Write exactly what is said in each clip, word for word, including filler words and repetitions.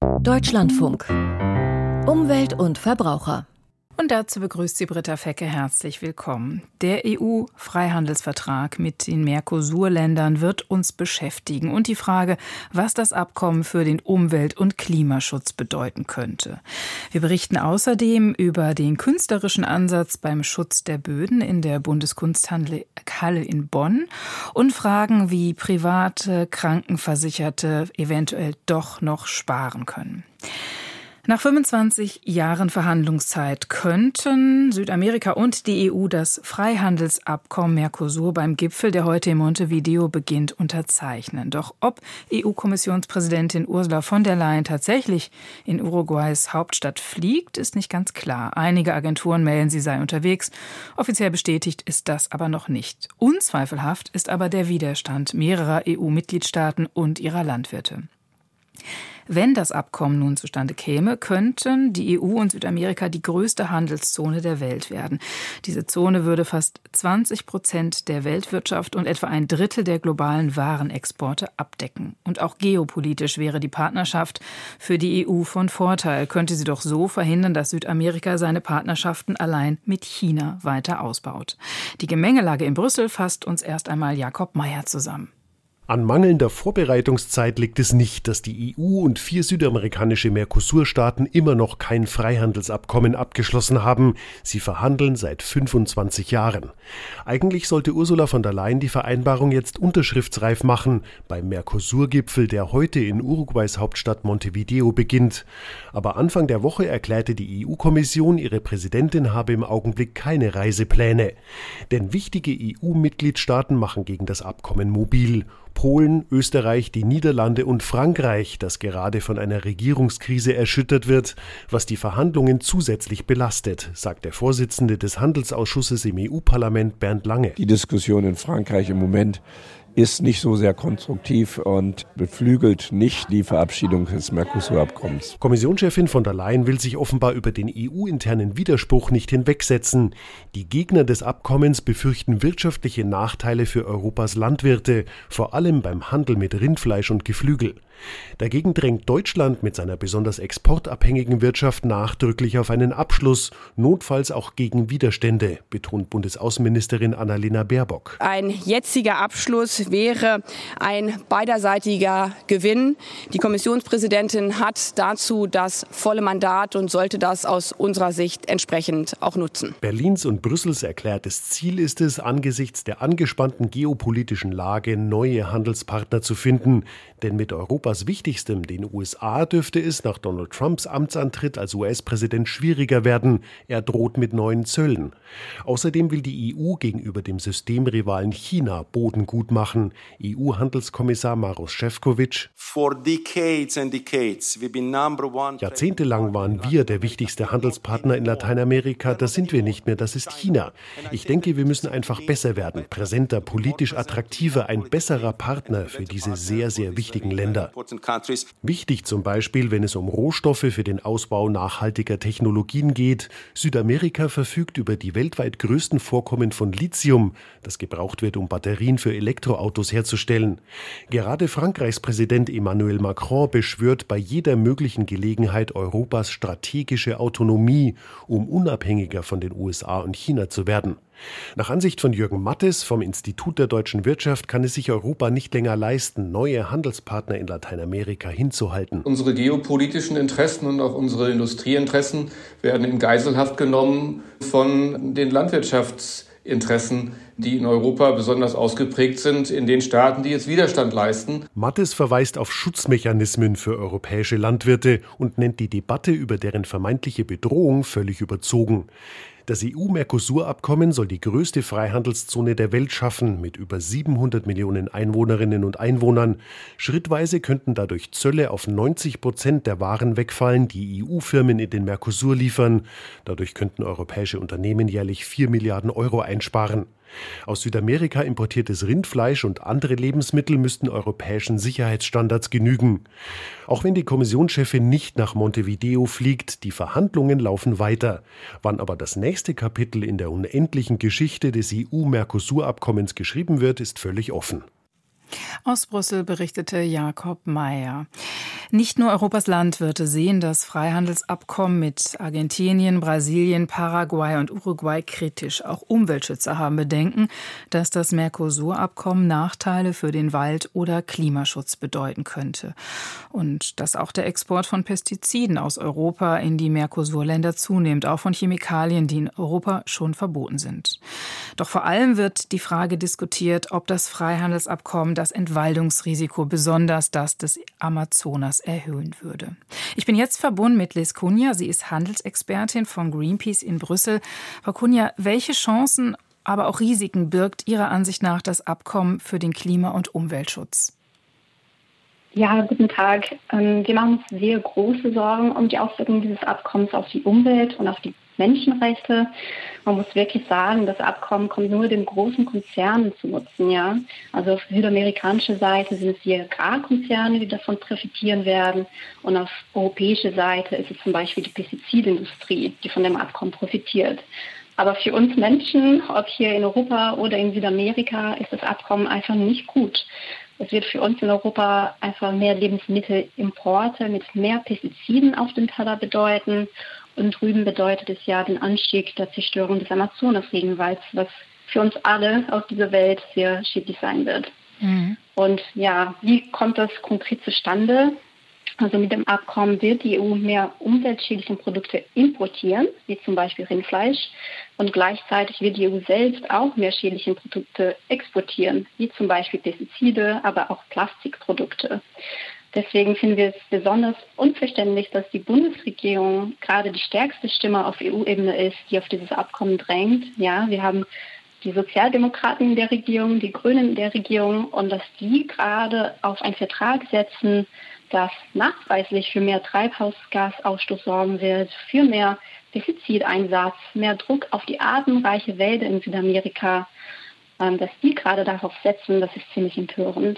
Deutschlandfunk. Umwelt und Verbraucher. Und dazu begrüßt sie Britta Fecke herzlich willkommen. Der E U-Freihandelsvertrag mit den Mercosur-Ländern wird uns beschäftigen. Und die Frage, was das Abkommen für den Umwelt- und Klimaschutz bedeuten könnte. Wir berichten außerdem über den künstlerischen Ansatz beim Schutz der Böden in der Bundeskunsthalle in Bonn und fragen, wie private Krankenversicherte eventuell doch noch sparen können. Nach fünfundzwanzig Jahren Verhandlungszeit könnten Südamerika und die E U das Freihandelsabkommen Mercosur beim Gipfel, der heute in Montevideo beginnt, unterzeichnen. Doch ob E U-Kommissionspräsidentin Ursula von der Leyen tatsächlich in Uruguays Hauptstadt fliegt, ist nicht ganz klar. Einige Agenturen melden, sie sei unterwegs. Offiziell bestätigt ist das aber noch nicht. Unzweifelhaft ist aber der Widerstand mehrerer E U-Mitgliedstaaten und ihrer Landwirte. Wenn das Abkommen nun zustande käme, könnten die E U und Südamerika die größte Handelszone der Welt werden. Diese Zone würde fast zwanzig Prozent der Weltwirtschaft und etwa ein Drittel der globalen Warenexporte abdecken. Und auch geopolitisch wäre die Partnerschaft für die E U von Vorteil, könnte sie doch so verhindern, dass Südamerika seine Partnerschaften allein mit China weiter ausbaut. Die Gemengelage in Brüssel fasst uns erst einmal Jakob Mayer zusammen. An mangelnder Vorbereitungszeit liegt es nicht, dass die E U und vier südamerikanische Mercosur-Staaten immer noch kein Freihandelsabkommen abgeschlossen haben. Sie verhandeln seit fünfundzwanzig Jahren. Eigentlich sollte Ursula von der Leyen die Vereinbarung jetzt unterschriftsreif machen, beim Mercosur-Gipfel, der heute in Uruguays Hauptstadt Montevideo beginnt. Aber Anfang der Woche erklärte die E U-Kommission, ihre Präsidentin habe im Augenblick keine Reisepläne. Denn wichtige E U-Mitgliedstaaten machen gegen das Abkommen mobil. Polen, Österreich, die Niederlande und Frankreich, das gerade von einer Regierungskrise erschüttert wird, was die Verhandlungen zusätzlich belastet, sagt der Vorsitzende des Handelsausschusses im E U-Parlament Bernd Lange. Die Diskussion in Frankreich im Moment ist nicht so sehr konstruktiv und beflügelt nicht die Verabschiedung des Mercosur-Abkommens. Kommissionschefin von der Leyen will sich offenbar über den E U-internen Widerspruch nicht hinwegsetzen. Die Gegner des Abkommens befürchten wirtschaftliche Nachteile für Europas Landwirte, vor allem beim Handel mit Rindfleisch und Geflügel. Dagegen drängt Deutschland mit seiner besonders exportabhängigen Wirtschaft nachdrücklich auf einen Abschluss, notfalls auch gegen Widerstände, betont Bundesaußenministerin Annalena Baerbock. Ein jetziger Abschluss wäre ein beiderseitiger Gewinn. Die Kommissionspräsidentin hat dazu das volle Mandat und sollte das aus unserer Sicht entsprechend auch nutzen. Berlins und Brüssels erklärtes Ziel ist es, angesichts der angespannten geopolitischen Lage neue Handelspartner zu finden. Denn mit Europas wichtigstem, den U S A, dürfte es nach Donald Trumps Amtsantritt als U S-Präsident schwieriger werden. Er droht mit neuen Zöllen. Außerdem will die E U gegenüber dem Systemrivalen China Boden gut machen. E U-Handelskommissar Maroš Šefčovič: Jahrzehntelang waren wir der wichtigste Handelspartner in Lateinamerika. Das sind wir nicht mehr, das ist China. Ich denke, wir müssen einfach besser werden, präsenter, politisch attraktiver, ein besserer Partner für diese sehr, sehr wichtigen Länder. Wichtig zum Beispiel, wenn es um Rohstoffe für den Ausbau nachhaltiger Technologien geht. Südamerika verfügt über die weltweit größten Vorkommen von Lithium, das gebraucht wird, um Batterien für Elektroautos herzustellen. Gerade Frankreichs Präsident Emmanuel Macron beschwört bei jeder möglichen Gelegenheit Europas strategische Autonomie, um unabhängiger von den U S A und China zu werden. Nach Ansicht von Jürgen Mattes vom Institut der deutschen Wirtschaft kann es sich Europa nicht länger leisten, neue Handelspartner in Lateinamerika hinzuhalten. Unsere geopolitischen Interessen und auch unsere Industrieinteressen werden in Geiselhaft genommen von den Landwirtschaftsinteressen, die in Europa besonders ausgeprägt sind, in den Staaten, die jetzt Widerstand leisten. Mattes verweist auf Schutzmechanismen für europäische Landwirte und nennt die Debatte über deren vermeintliche Bedrohung völlig überzogen. Das E U-Mercosur-Abkommen soll die größte Freihandelszone der Welt schaffen, mit über siebenhundert Millionen Einwohnerinnen und Einwohnern. Schrittweise könnten dadurch Zölle auf neunzig Prozent der Waren wegfallen, die E U-Firmen in den Mercosur liefern. Dadurch könnten europäische Unternehmen jährlich vier Milliarden Euro einsparen. Aus Südamerika importiertes Rindfleisch und andere Lebensmittel müssten europäischen Sicherheitsstandards genügen. Auch wenn die Kommissionschefin nicht nach Montevideo fliegt, die Verhandlungen laufen weiter. Wann aber das nächste Kapitel in der unendlichen Geschichte des E U-Mercosur-Abkommens geschrieben wird, ist völlig offen. Aus Brüssel berichtete Jakob Mayer. Nicht nur Europas Landwirte sehen das Freihandelsabkommen mit Argentinien, Brasilien, Paraguay und Uruguay kritisch. Auch Umweltschützer haben Bedenken, dass das Mercosur-Abkommen Nachteile für den Wald- oder Klimaschutz bedeuten könnte. Und dass auch der Export von Pestiziden aus Europa in die Mercosur-Länder zunimmt, auch von Chemikalien, die in Europa schon verboten sind. Doch vor allem wird die Frage diskutiert, ob das Freihandelsabkommen das Entwaldungsrisiko, besonders das des Amazonas, erhöhen würde. Ich bin jetzt verbunden mit Liz Cunha. Sie ist Handelsexpertin von Greenpeace in Brüssel. Frau Cunha, welche Chancen, aber auch Risiken birgt Ihrer Ansicht nach das Abkommen für den Klima- und Umweltschutz? Ja, guten Tag. Wir machen uns sehr große Sorgen um die Auswirkungen dieses Abkommens auf die Umwelt und auf die Menschenrechte. Man muss wirklich sagen, das Abkommen kommt nur den großen Konzernen zu Nutzen. Ja? Also auf südamerikanischer Seite sind es die Agrarkonzerne, die davon profitieren werden. Und auf europäischer Seite ist es zum Beispiel die Pestizidindustrie, die von dem Abkommen profitiert. Aber für uns Menschen, ob hier in Europa oder in Südamerika, ist das Abkommen einfach nicht gut. Es wird für uns in Europa einfach mehr Lebensmittelimporte mit mehr Pestiziden auf dem Teller bedeuten. Und drüben bedeutet es ja den Anstieg der Zerstörung des Amazonas-Regenwalds, was für uns alle aus dieser Welt sehr schädlich sein wird. Mhm. Und ja, wie kommt das konkret zustande? Also mit dem Abkommen wird die E U mehr umweltschädliche Produkte importieren, wie zum Beispiel Rindfleisch. Und gleichzeitig wird die E U selbst auch mehr schädliche Produkte exportieren, wie zum Beispiel Pestizide, aber auch Plastikprodukte. Deswegen finden wir es besonders unverständlich, dass die Bundesregierung gerade die stärkste Stimme auf E U-Ebene ist, die auf dieses Abkommen drängt. Ja, wir haben die Sozialdemokraten in der Regierung, die Grünen in der Regierung und dass die gerade auf einen Vertrag setzen, das nachweislich für mehr Treibhausgasausstoß sorgen wird, für mehr Pestizideinsatz, mehr Druck auf die artenreiche Wälder in Südamerika, dass die gerade darauf setzen, das ist ziemlich empörend.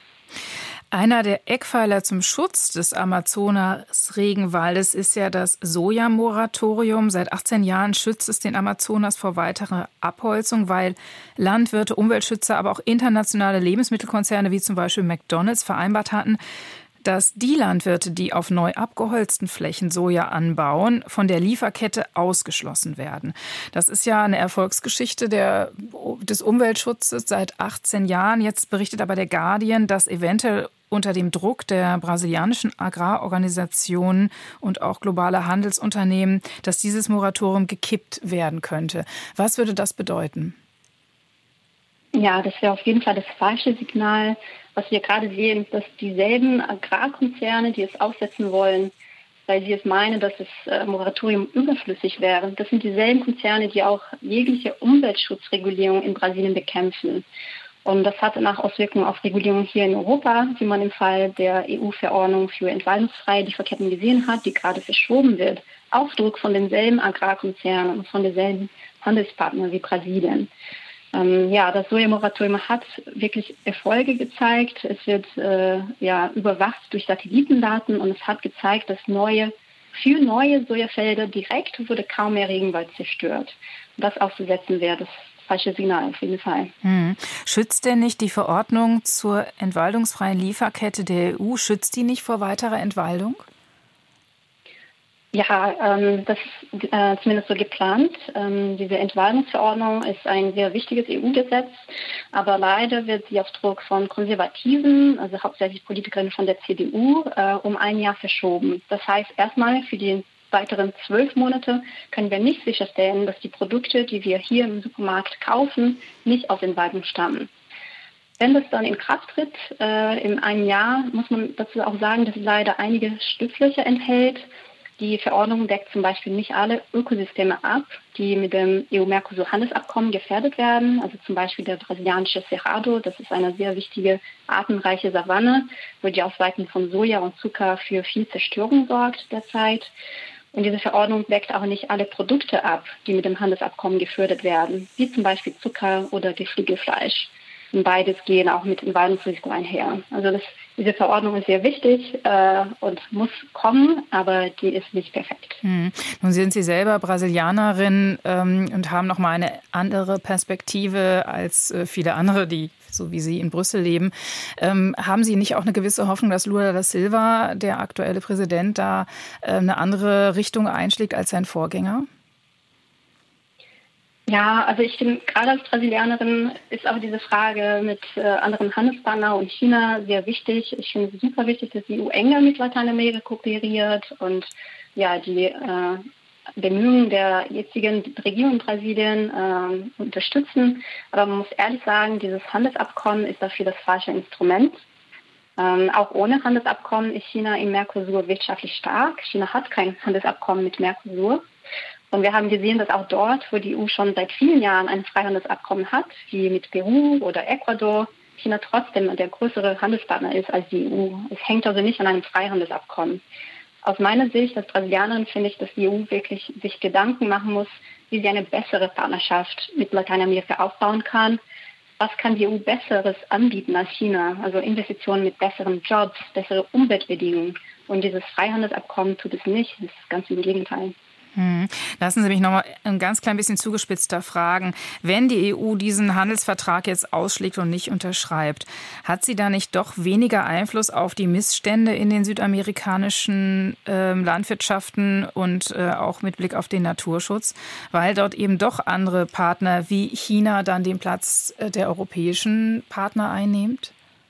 Einer der Eckpfeiler zum Schutz des Amazonas-Regenwaldes ist ja das Sojamoratorium. Seit achtzehn Jahren schützt es den Amazonas vor weiterer Abholzung, weil Landwirte, Umweltschützer, aber auch internationale Lebensmittelkonzerne wie zum Beispiel McDonald's vereinbart hatten, dass die Landwirte, die auf neu abgeholzten Flächen Soja anbauen, von der Lieferkette ausgeschlossen werden. Das ist ja eine Erfolgsgeschichte der, des Umweltschutzes seit achtzehn Jahren. Jetzt berichtet aber der Guardian, dass eventuell unter dem Druck der brasilianischen Agrarorganisationen und auch globaler Handelsunternehmen, dass dieses Moratorium gekippt werden könnte. Was würde das bedeuten? Ja, das wäre auf jeden Fall das falsche Signal. Was wir gerade sehen, ist, dass dieselben Agrarkonzerne, die es aussetzen wollen, weil sie es meinen, dass das äh, Moratorium überflüssig wäre, das sind dieselben Konzerne, die auch jegliche Umweltschutzregulierung in Brasilien bekämpfen. Und das hat danach Auswirkungen auf Regulierung hier in Europa, wie man im Fall der E U-Verordnung für entwaldungsfreie Lieferketten gesehen hat, die gerade verschoben wird, auf Druck von denselben Agrarkonzernen und von denselben Handelspartnern wie Brasilien. Ähm, ja, das Sojamoratorium hat wirklich Erfolge gezeigt. Es wird äh, ja überwacht durch Satellitendaten und es hat gezeigt, dass neue, für neue Sojafelder direkt wurde kaum mehr Regenwald zerstört. Und das auszusetzen wäre das falsche Signal auf jeden Fall. Hm. Schützt denn nicht die Verordnung zur entwaldungsfreien Lieferkette der E U, schützt die nicht vor weiterer Entwaldung? Ja, ähm, das ist äh, zumindest so geplant. Ähm, diese Entwaldungsverordnung ist ein sehr wichtiges E U-Gesetz, aber leider wird sie auf Druck von Konservativen, also hauptsächlich Politikerinnen von der C D U, äh, um ein Jahr verschoben. Das heißt, erstmal für die weiteren zwölf Monate können wir nicht sicherstellen, dass die Produkte, die wir hier im Supermarkt kaufen, nicht aus Entwaldung stammen. Wenn das dann in Kraft tritt, äh, in einem Jahr, muss man dazu auch sagen, dass es leider einige Schlupflöcher enthält. Die Verordnung deckt zum Beispiel nicht alle Ökosysteme ab, die mit dem E U-Mercosur-Handelsabkommen gefährdet werden. Also zum Beispiel der brasilianische Cerrado, das ist eine sehr wichtige, artenreiche Savanne, wo die Ausweitung von Soja und Zucker für viel Zerstörung sorgt derzeit. Und diese Verordnung deckt auch nicht alle Produkte ab, die mit dem Handelsabkommen gefördert werden, wie zum Beispiel Zucker oder Geflügelfleisch. Und beides gehen auch mit Entwaldungsrisiko einher. Also das Diese Verordnung ist sehr wichtig äh, und muss kommen, aber die ist nicht perfekt. Hm. Nun sind Sie selber Brasilianerin ähm, und haben noch mal eine andere Perspektive als äh, viele andere, die so wie Sie in Brüssel leben. Ähm, haben Sie nicht auch eine gewisse Hoffnung, dass Lula da Silva, der aktuelle Präsident, da äh, eine andere Richtung einschlägt als sein Vorgänger? Ja, also ich finde, gerade als Brasilianerin ist auch diese Frage mit äh, anderen Handelspartnern und China sehr wichtig. Ich finde es super wichtig, dass die E U enger mit Lateinamerika kooperiert und ja, die äh, Bemühungen der jetzigen Regierung in Brasilien äh, unterstützen. Aber man muss ehrlich sagen, dieses Handelsabkommen ist dafür das falsche Instrument. Ähm, auch ohne Handelsabkommen ist China im Mercosur wirtschaftlich stark. China hat kein Handelsabkommen mit Mercosur. Und wir haben gesehen, dass auch dort, wo die E U schon seit vielen Jahren ein Freihandelsabkommen hat, wie mit Peru oder Ecuador, China trotzdem der größere Handelspartner ist als die E U. Es hängt also nicht an einem Freihandelsabkommen. Aus meiner Sicht als Brasilianerin finde ich, dass die E U wirklich sich Gedanken machen muss, wie sie eine bessere Partnerschaft mit Lateinamerika aufbauen kann. Was kann die E U Besseres anbieten als China? Also Investitionen mit besseren Jobs, bessere Umweltbedingungen. Und dieses Freihandelsabkommen tut es nicht. Das ist ganz im Gegenteil. Hm. Lassen Sie mich noch mal ein ganz klein bisschen zugespitzter fragen. Wenn die E U diesen Handelsvertrag jetzt ausschlägt und nicht unterschreibt, hat sie da nicht doch weniger Einfluss auf die Missstände in den südamerikanischen äh, Landwirtschaften und äh, auch mit Blick auf den Naturschutz, weil dort eben doch andere Partner wie China dann den Platz äh, der europäischen Partner einnimmt?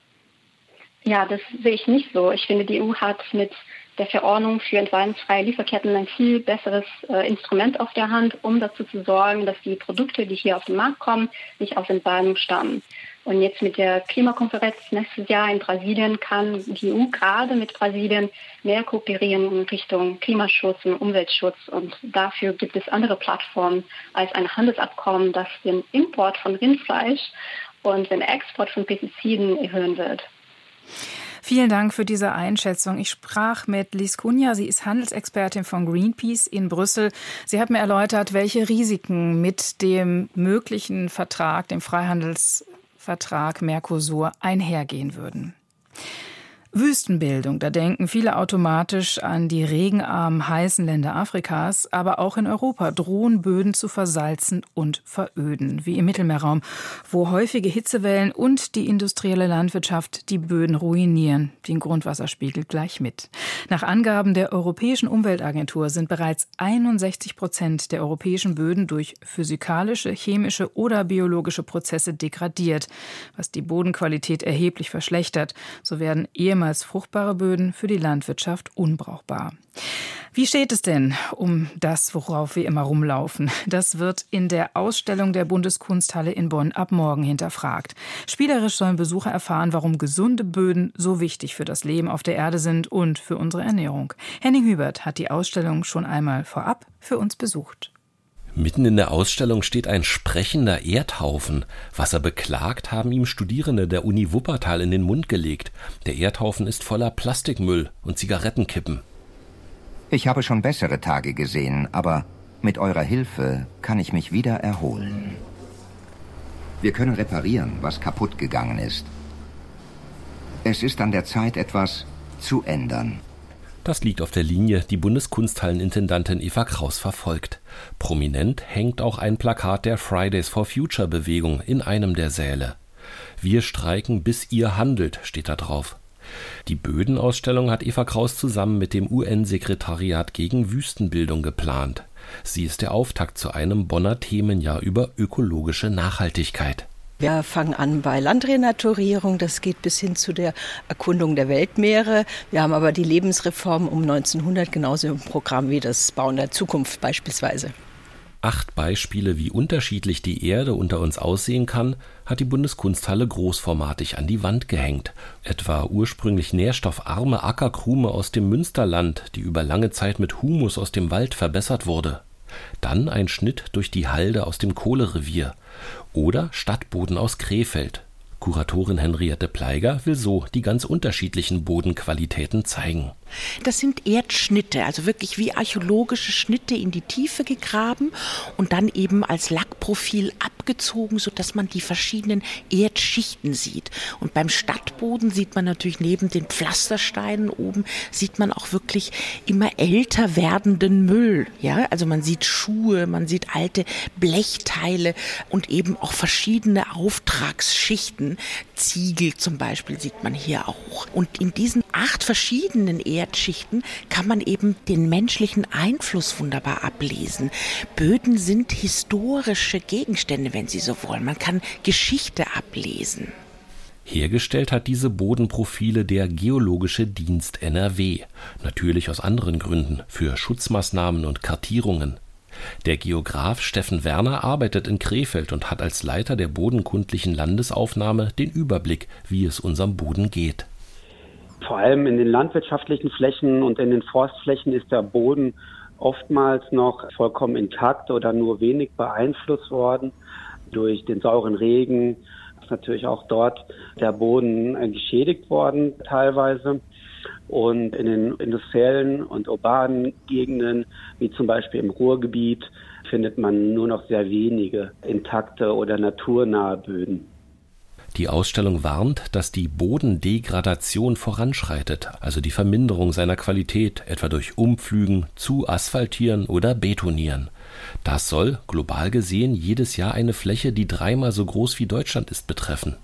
Ja, das sehe ich nicht so. Ich finde, die E U hat mit der Verordnung für entwaldungsfreie Lieferketten ein viel besseres äh, Instrument auf der Hand, um dazu zu sorgen, dass die Produkte, die hier auf den Markt kommen, nicht aus Entwaldung stammen. Und jetzt mit der Klimakonferenz nächstes Jahr in Brasilien kann die E U gerade mit Brasilien mehr kooperieren in Richtung Klimaschutz und Umweltschutz. Und dafür gibt es andere Plattformen als ein Handelsabkommen, das den Import von Rindfleisch und den Export von Pestiziden erhöhen wird. Vielen Dank für diese Einschätzung. Ich sprach mit Liz Cunha. Sie ist Handelsexpertin von Greenpeace in Brüssel. Sie hat mir erläutert, welche Risiken mit dem möglichen Vertrag, dem Freihandelsvertrag Mercosur einhergehen würden. Wüstenbildung, da denken viele automatisch an die regenarmen, heißen Länder Afrikas, aber auch in Europa drohen Böden zu versalzen und veröden, wie im Mittelmeerraum, wo häufige Hitzewellen und die industrielle Landwirtschaft die Böden ruinieren, den Grundwasserspiegel gleich mit. Nach Angaben der Europäischen Umweltagentur sind bereits einundsechzig Prozent der europäischen Böden durch physikalische, chemische oder biologische Prozesse degradiert, was die Bodenqualität erheblich verschlechtert. So werden ehemals fruchtbare Böden für die Landwirtschaft unbrauchbar. Wie steht es denn um das, worauf wir immer rumlaufen? Das wird in der Ausstellung der Bundeskunsthalle in Bonn ab morgen hinterfragt. Spielerisch sollen Besucher erfahren, warum gesunde Böden so wichtig für das Leben auf der Erde sind und für unsere Ernährung. Henning Hubert hat die Ausstellung schon einmal vorab für uns besucht. Mitten in der Ausstellung steht ein sprechender Erdhaufen. Was er beklagt, haben ihm Studierende der Uni Wuppertal in den Mund gelegt. Der Erdhaufen ist voller Plastikmüll und Zigarettenkippen. Ich habe schon bessere Tage gesehen, aber mit eurer Hilfe kann ich mich wieder erholen. Wir können reparieren, was kaputt gegangen ist. Es ist an der Zeit, etwas zu ändern. Das liegt auf der Linie, die Bundeskunsthallenintendantin Eva Kraus verfolgt. Prominent hängt auch ein Plakat der Fridays for Future Bewegung in einem der Säle. Wir streiken, bis ihr handelt, steht da drauf. Die Bödenausstellung hat Eva Kraus zusammen mit dem U N-Sekretariat gegen Wüstenbildung geplant. Sie ist der Auftakt zu einem Bonner Themenjahr über ökologische Nachhaltigkeit. Wir fangen an bei Landrenaturierung, das geht bis hin zu der Erkundung der Weltmeere. Wir haben aber die Lebensreform um neunzehnhundert genauso im Programm wie das Bauen der Zukunft beispielsweise. Acht Beispiele, wie unterschiedlich die Erde unter uns aussehen kann, hat die Bundeskunsthalle großformatig an die Wand gehängt. Etwa ursprünglich nährstoffarme Ackerkrume aus dem Münsterland, die über lange Zeit mit Humus aus dem Wald verbessert wurde. Dann ein Schnitt durch die Halde aus dem Kohlerevier. Oder Stadtboden aus Krefeld. Kuratorin Henriette Pleiger will so die ganz unterschiedlichen Bodenqualitäten zeigen. Das sind Erdschnitte, also wirklich wie archäologische Schnitte in die Tiefe gegraben und dann eben als Lackprofil abgezogen, sodass man die verschiedenen Erdschichten sieht. Und beim Stadtboden sieht man natürlich neben den Pflastersteinen oben, sieht man auch wirklich immer älter werdenden Müll. Ja? Also man sieht Schuhe, man sieht alte Blechteile und eben auch verschiedene Auftragsschichten. Ziegel zum Beispiel sieht man hier auch. Und in diesen acht verschiedenen Erdschichten kann man eben den menschlichen Einfluss wunderbar ablesen. Böden sind historische Gegenstände, wenn Sie so wollen. Man kann Geschichte ablesen. Hergestellt hat diese Bodenprofile der Geologische Dienst N R W. Natürlich aus anderen Gründen, für Schutzmaßnahmen und Kartierungen. Der Geograf Steffen Werner arbeitet in Krefeld und hat als Leiter der bodenkundlichen Landesaufnahme den Überblick, wie es unserem Boden geht. Vor allem in den landwirtschaftlichen Flächen und in den Forstflächen ist der Boden oftmals noch vollkommen intakt oder nur wenig beeinflusst worden durch den sauren Regen. Ist natürlich auch dort der Boden geschädigt worden teilweise. Und in den industriellen und urbanen Gegenden, wie zum Beispiel im Ruhrgebiet, findet man nur noch sehr wenige intakte oder naturnahe Böden. Die Ausstellung warnt, dass die Bodendegradation voranschreitet, also die Verminderung seiner Qualität, etwa durch Umpflügen, zu asphaltieren oder betonieren. Das soll, global gesehen, jedes Jahr eine Fläche, die dreimal so groß wie Deutschland ist, betreffen.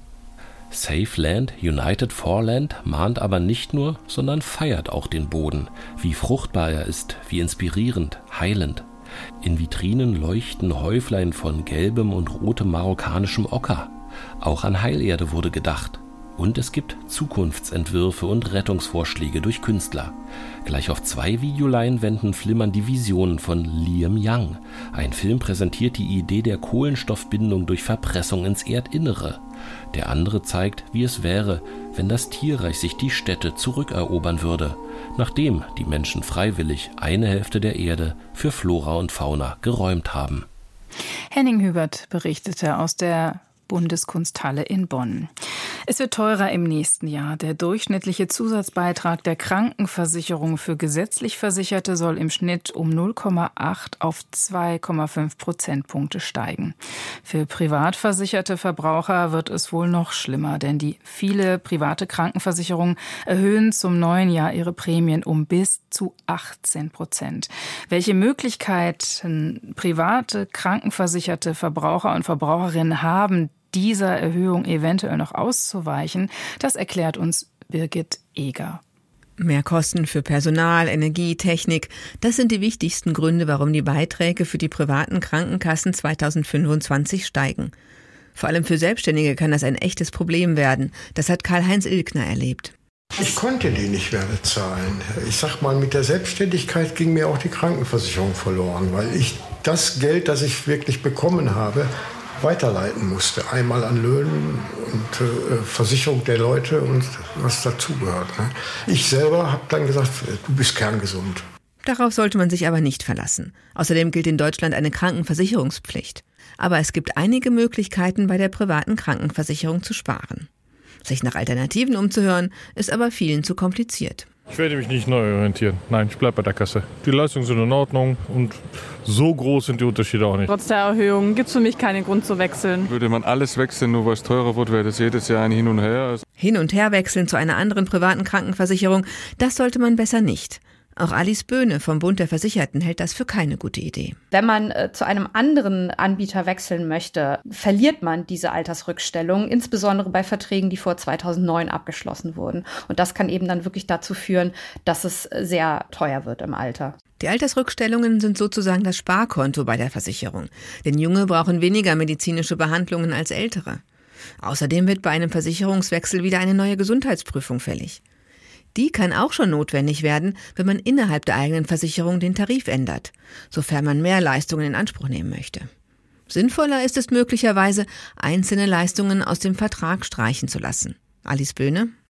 Safe Land, United for Land mahnt aber nicht nur, sondern feiert auch den Boden, wie fruchtbar er ist, wie inspirierend, heilend. In Vitrinen leuchten Häuflein von gelbem und rotem marokkanischem Ocker. Auch an Heilerde wurde gedacht. Und es gibt Zukunftsentwürfe und Rettungsvorschläge durch Künstler. Gleich auf zwei Videoleinwänden flimmern die Visionen von Liam Young. Ein Film präsentiert die Idee der Kohlenstoffbindung durch Verpressung ins Erdinnere. Der andere zeigt, wie es wäre, wenn das Tierreich sich die Städte zurückerobern würde, nachdem die Menschen freiwillig eine Hälfte der Erde für Flora und Fauna geräumt haben. Henning Hubert berichtete aus der Bundeskunsthalle in Bonn. Es wird teurer im nächsten Jahr. Der durchschnittliche Zusatzbeitrag der Krankenversicherung für gesetzlich Versicherte soll im Schnitt um null Komma acht auf zwei Komma fünf Prozentpunkte steigen. Für privat versicherte Verbraucher wird es wohl noch schlimmer, denn die viele private Krankenversicherungen erhöhen zum neuen Jahr ihre Prämien um bis zu achtzehn Prozent. Welche Möglichkeiten private Krankenversicherte Verbraucher und Verbraucherinnen haben, dieser Erhöhung eventuell noch auszuweichen, das erklärt uns Birgit Eger. Mehr Kosten für Personal, Energie, Technik, das sind die wichtigsten Gründe, warum die Beiträge für die privaten Krankenkassen zweitausendfünfundzwanzig steigen. Vor allem für Selbstständige kann das ein echtes Problem werden. Das hat Karl-Heinz Ilgner erlebt. Ich konnte die nicht mehr bezahlen. Ich sag mal, mit der Selbstständigkeit ging mir auch die Krankenversicherung verloren, weil ich das Geld, das ich wirklich bekommen habe, weiterleiten musste. Einmal an Löhnen und äh, Versicherung der Leute und was dazugehört. Ne? Ich selber habe dann gesagt, du bist kerngesund. Darauf sollte man sich aber nicht verlassen. Außerdem gilt in Deutschland eine Krankenversicherungspflicht. Aber es gibt einige Möglichkeiten, bei der privaten Krankenversicherung zu sparen. Sich nach Alternativen umzuhören, ist aber vielen zu kompliziert. Ich werde mich nicht neu orientieren. Nein, ich bleibe bei der Kasse. Die Leistungen sind in Ordnung und so groß sind die Unterschiede auch nicht. Trotz der Erhöhung gibt es für mich keinen Grund zu wechseln. Würde man alles wechseln, nur weil es teurer wird, wäre das jedes Jahr ein Hin und Her. Hin und her wechseln zu einer anderen privaten Krankenversicherung, das sollte man besser nicht. Auch Alice Böhne vom Bund der Versicherten hält das für keine gute Idee. Wenn man äh, zu einem anderen Anbieter wechseln möchte, verliert man diese Altersrückstellung, insbesondere bei Verträgen, die vor zweitausendneun abgeschlossen wurden. Und das kann eben dann wirklich dazu führen, dass es sehr teuer wird im Alter. Die Altersrückstellungen sind sozusagen das Sparkonto bei der Versicherung. Denn Junge brauchen weniger medizinische Behandlungen als Ältere. Außerdem wird bei einem Versicherungswechsel wieder eine neue Gesundheitsprüfung fällig. Die kann auch schon notwendig werden, wenn man innerhalb der eigenen Versicherung den Tarif ändert, sofern man mehr Leistungen in Anspruch nehmen möchte. Sinnvoller ist es möglicherweise, einzelne Leistungen aus dem Vertrag streichen zu lassen. Alice Böhne: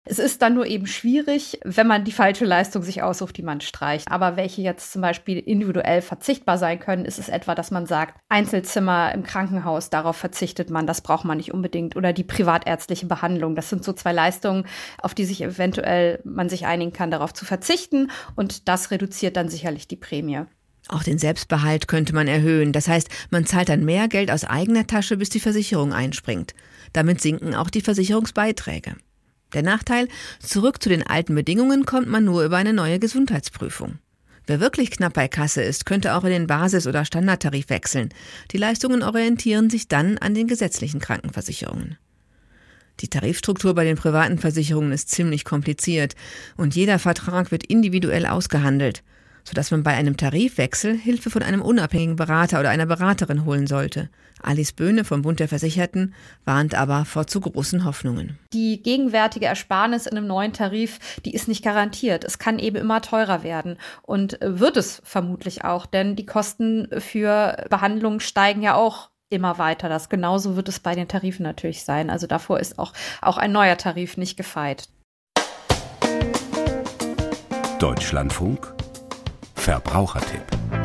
Es ist dann nur eben schwierig, wenn man die falsche Leistung sich aussucht, die man streicht. Aber welche jetzt zum Beispiel individuell verzichtbar sein können, ist es etwa, dass man sagt, Einzelzimmer im Krankenhaus, darauf verzichtet man, das braucht man nicht unbedingt. Oder die privatärztliche Behandlung. Das sind so zwei Leistungen, auf die sich eventuell man sich einigen kann, darauf zu verzichten. Und das reduziert dann sicherlich die Prämie. Auch den Selbstbehalt könnte man erhöhen. Das heißt, man zahlt dann mehr Geld aus eigener Tasche, bis die Versicherung einspringt. Damit sinken auch die Versicherungsbeiträge. Der Nachteil, zurück zu den alten Bedingungen kommt man nur über eine neue Gesundheitsprüfung. Wer wirklich knapp bei Kasse ist, könnte auch in den Basis- oder Standardtarif wechseln. Die Leistungen orientieren sich dann an den gesetzlichen Krankenversicherungen. Die Tarifstruktur bei den privaten Versicherungen ist ziemlich kompliziert und jeder Vertrag wird individuell ausgehandelt, sodass man bei einem Tarifwechsel Hilfe von einem unabhängigen Berater oder einer Beraterin holen sollte. Alice Böhne vom Bund der Versicherten warnt aber vor zu großen Hoffnungen. Die gegenwärtige Ersparnis in einem neuen Tarif, die ist nicht garantiert. Es kann eben immer teurer werden und wird es vermutlich auch, denn die Kosten für Behandlungen steigen ja auch immer weiter. Das genauso wird es bei den Tarifen natürlich sein. Also davor ist auch, auch ein neuer Tarif nicht gefeit. Deutschlandfunk Verbrauchertipp.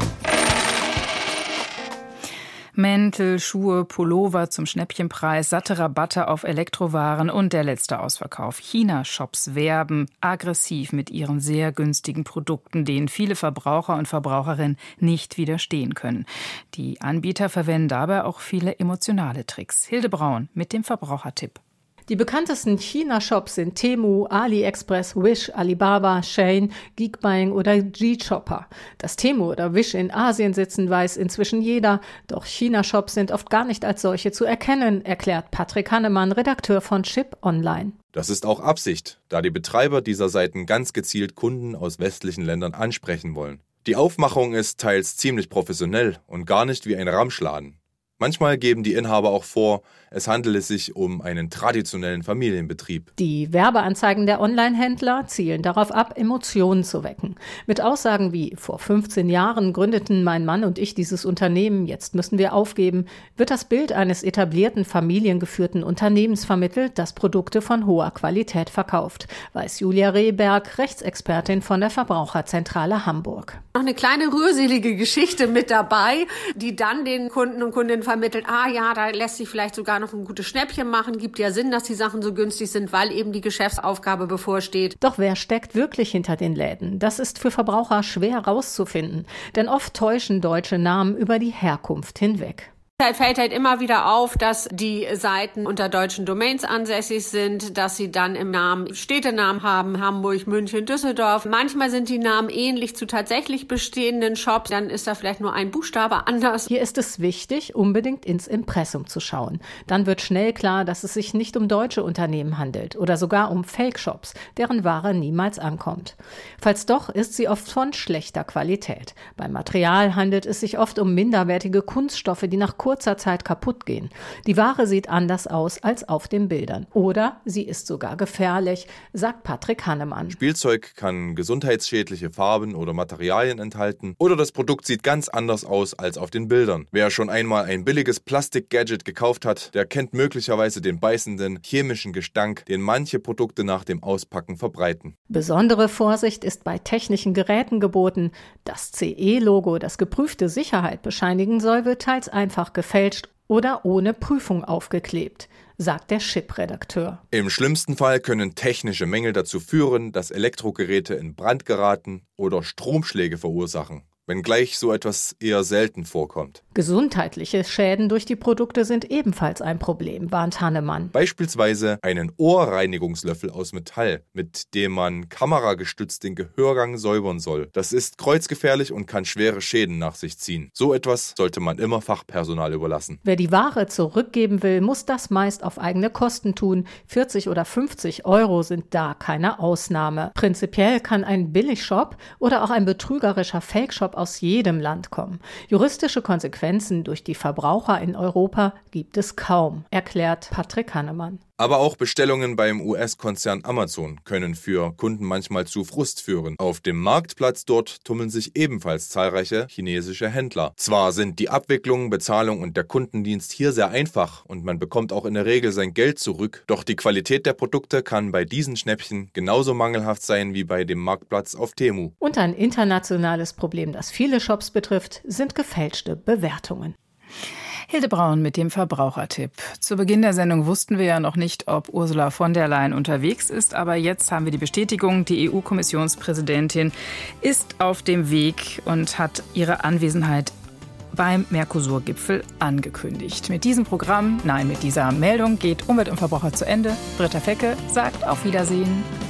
Mäntel, Schuhe, Pullover zum Schnäppchenpreis, satte Rabatte auf Elektrowaren und der letzte Ausverkauf. China-Shops werben aggressiv mit ihren sehr günstigen Produkten, denen viele Verbraucher und Verbraucherinnen nicht widerstehen können. Die Anbieter verwenden dabei auch viele emotionale Tricks. Hilde Braun mit dem Verbrauchertipp. Die bekanntesten China-Shops sind Temu, AliExpress, Wish, Alibaba, Shein, Geekbuying oder G-Shopper. Dass Temu oder Wish in Asien sitzen, weiß inzwischen jeder. Doch China-Shops sind oft gar nicht als solche zu erkennen, erklärt Patrick Hannemann, Redakteur von Chip Online. Das ist auch Absicht, da die Betreiber dieser Seiten ganz gezielt Kunden aus westlichen Ländern ansprechen wollen. Die Aufmachung ist teils ziemlich professionell und gar nicht wie ein Ramschladen. Manchmal geben die Inhaber auch vor, es handele sich um einen traditionellen Familienbetrieb. Die Werbeanzeigen der Online-Händler zielen darauf ab, Emotionen zu wecken. Mit Aussagen wie, vor fünfzehn Jahren gründeten mein Mann und ich dieses Unternehmen, jetzt müssen wir aufgeben, wird das Bild eines etablierten, familiengeführten Unternehmens vermittelt, das Produkte von hoher Qualität verkauft, weiß Julia Rehberg, Rechtsexpertin von der Verbraucherzentrale Hamburg. Noch eine kleine rührselige Geschichte mit dabei, die dann den Kunden und Kundinnen vermittelt, ah ja, da lässt sich vielleicht sogar noch ein gutes Schnäppchen machen, gibt ja Sinn, dass die Sachen so günstig sind, weil eben die Geschäftsaufgabe bevorsteht. Doch wer steckt wirklich hinter den Läden? Das ist für Verbraucher schwer rauszufinden, denn oft täuschen deutsche Namen über die Herkunft hinweg. Da fällt halt immer wieder auf, dass die Seiten unter deutschen Domains ansässig sind, dass sie dann im Namen Städtenamen haben, Hamburg, München, Düsseldorf. Manchmal sind die Namen ähnlich zu tatsächlich bestehenden Shops, dann ist da vielleicht nur ein Buchstabe anders. Hier ist es wichtig, unbedingt ins Impressum zu schauen. Dann wird schnell klar, dass es sich nicht um deutsche Unternehmen handelt oder sogar um Fake-Shops, deren Ware niemals ankommt. Falls doch, ist sie oft von schlechter Qualität. Beim Material handelt es sich oft um minderwertige Kunststoffe, die nach kurzer Zeit kaputt gehen. Die Ware sieht anders aus als auf den Bildern. Oder sie ist sogar gefährlich, sagt Patrick Hannemann. Spielzeug kann gesundheitsschädliche Farben oder Materialien enthalten oder das Produkt sieht ganz anders aus als auf den Bildern. Wer schon einmal ein billiges Plastik-Gadget gekauft hat, der kennt möglicherweise den beißenden chemischen Gestank, den manche Produkte nach dem Auspacken verbreiten. Besondere Vorsicht ist bei technischen Geräten geboten. Das C E-Logo, das geprüfte Sicherheit bescheinigen soll, wird teils einfach gefälscht oder ohne Prüfung aufgeklebt, sagt der Chip-Redakteur. Im schlimmsten Fall können technische Mängel dazu führen, dass Elektrogeräte in Brand geraten oder Stromschläge verursachen, wenngleich so etwas eher selten vorkommt. Gesundheitliche Schäden durch die Produkte sind ebenfalls ein Problem, warnt Hannemann. Beispielsweise einen Ohrreinigungslöffel aus Metall, mit dem man kameragestützt den Gehörgang säubern soll. Das ist kreuzgefährlich und kann schwere Schäden nach sich ziehen. So etwas sollte man immer Fachpersonal überlassen. Wer die Ware zurückgeben will, muss das meist auf eigene Kosten tun. vierzig oder fünfzig Euro sind da keine Ausnahme. Prinzipiell kann ein Billigshop oder auch ein betrügerischer Fake-Shop aus jedem Land kommen. Juristische Konsequenzen durch die Verbraucher in Europa gibt es kaum, erklärt Patrick Hannemann. Aber auch Bestellungen beim U S-Konzern Amazon können für Kunden manchmal zu Frust führen. Auf dem Marktplatz dort tummeln sich ebenfalls zahlreiche chinesische Händler. Zwar sind die Abwicklung, Bezahlung und der Kundendienst hier sehr einfach und man bekommt auch in der Regel sein Geld zurück, doch die Qualität der Produkte kann bei diesen Schnäppchen genauso mangelhaft sein wie bei dem Marktplatz auf Temu. Und ein internationales Problem, das viele Shops betrifft, sind gefälschte Bewertungen. Hilde Braun mit dem Verbrauchertipp. Zu Beginn der Sendung wussten wir ja noch nicht, ob Ursula von der Leyen unterwegs ist, aber jetzt haben wir die Bestätigung, die E U-Kommissionspräsidentin ist auf dem Weg und hat ihre Anwesenheit beim Mercosur-Gipfel angekündigt. Mit diesem Programm, nein, mit dieser Meldung geht Umwelt und Verbraucher zu Ende. Britta Fecke sagt auf Wiedersehen.